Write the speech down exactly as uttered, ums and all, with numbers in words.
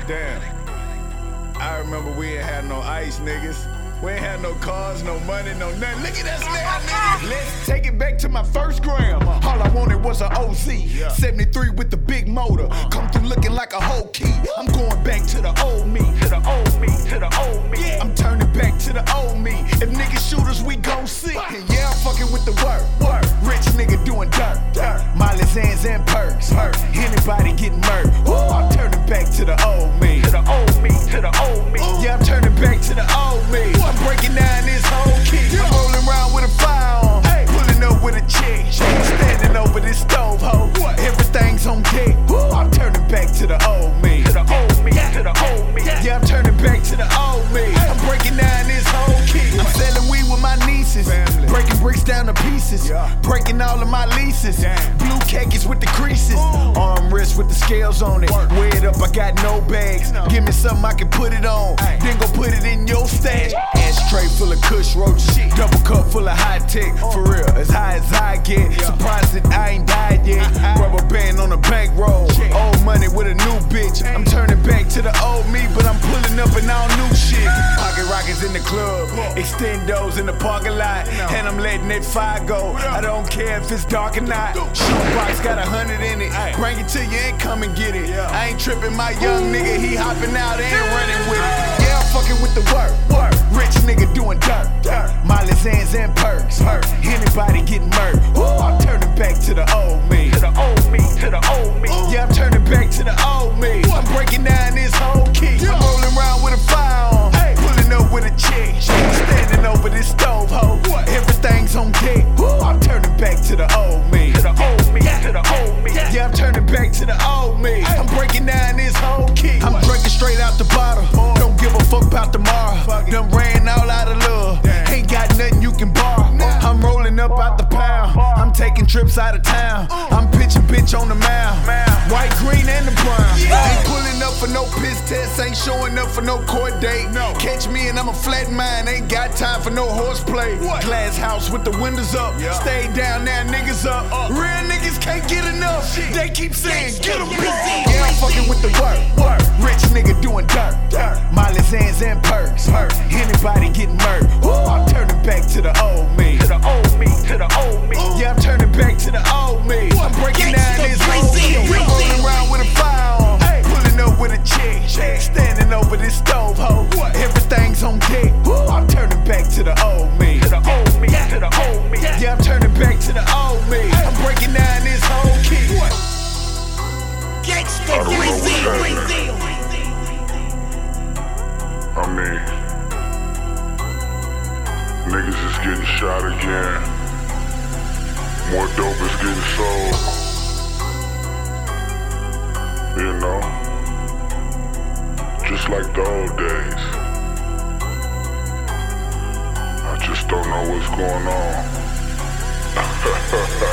Damn. I remember we ain't had no ice, niggas. We ain't had no cars, no money, no nothing. Look at us now, nigga. Let's take it back to my first gram. All I wanted was an O Z. seventy-three with the big motor. Come through looking like a whole key. I'm going back to the old me, to the old me, to the old me. I'm turning back to the old me. If niggas shoot us, we gon' see. And yeah, I'm fucking with the work. Work. Rich nigga doing dirt. Dirt. Miley Zans and perks. Hurt. Anybody getting murdered. I'm turning back to the old me. To the old me, to the old me. Yeah, I'm turning back to the old me. I'm breaking down this whole key. I'm rolling around with a fire on. Hey. Pulling up with a chick. Standing over this stove, ho. Everything's on deck. I'm turning back to the old me. To the old me, to the old me. Yeah, I'm turning back to the old me. I'm breaking down this whole key. I'm selling weed with my nieces. Family. Breaking bricks down to pieces. Yeah. Breaking all of my leases. Damn. Blue khakis with the creases. Ooh. Arm wrist with the scales on it. Work. Weigh it up, I got no bags. No. Give me something I can put it on. Ay. Then go put it in your stash. Ashtray full of kush roaches. Shit. Double cup full of high tech. Oh. For real, as high as I get. Yeah. Surprised that I ain't died yet. Uh-huh. Rubber band on the bankroll. Old money with a new bitch. I'm turning back to the old me, but I'm pulling up and all new shit. Pocket rockets in the club. Extendos in the parking lot. And I'm letting that fire go. I don't care if it's dark or not. Shoebox got a hundred in it. Bring it to you and come and get it. I ain't tripping, my young nigga, he hopping out and running with it. Yeah, I'm fucking with the work. Work. Rich nigga doing dirt. Dirt. Miley Zans and perks. Hurt. Anybody getting murdered. I'm turning back to the old me. To the old me. To the old me. Yeah, I'm turning back to the old me. I'm breaking down this whole key. I'm rolling around with a fire on. Hey. Pulling up with a chick. Standing over this stove, ho. Everything's on deck. I'm turning back to the old me. To the old me. To the old me. Yeah, I'm turning back to the old me. I'm breaking down this whole key. I'm drinking straight out the bottle. Don't give a fuck about tomorrow. Done ran all out of love. Ain't got nothing you can borrow. I'm rolling up out the pound. I'm taking trips out of town. I'm pitching bitch on the mound. White, green, and the brown. Ain't pulling up for no piss test. Ain't showing up for no court date. Catch me and I'm a flat mind. Ain't got time for no horseplay. Glass house with the windows up. Stay down now, niggas up. Real niggas can't get enough. They keep saying, get them. Yeah, I'm fucking with the work. Work. Rich nigga doing dirt. Dirt. Miley Zans and perks. Hurt. Anybody getting murdered. I'm turning back to the old me. To the old me. To the old me. Yeah, I'm turning back to the old me. I'm breaking down this whole key. I'm rolling around with a fire on. Hey. Pulling up with a chick. Standing over this stove, ho. Everything's on deck. I'm turning back to the old me. To the old me. To the old me. Yeah, I'm turning back to the old me. I'm breaking down this whole key. Gangsta Brazil. I mean, niggas is getting shot again. More dope is getting sold. You know, just like the old days. I just don't know what's going on.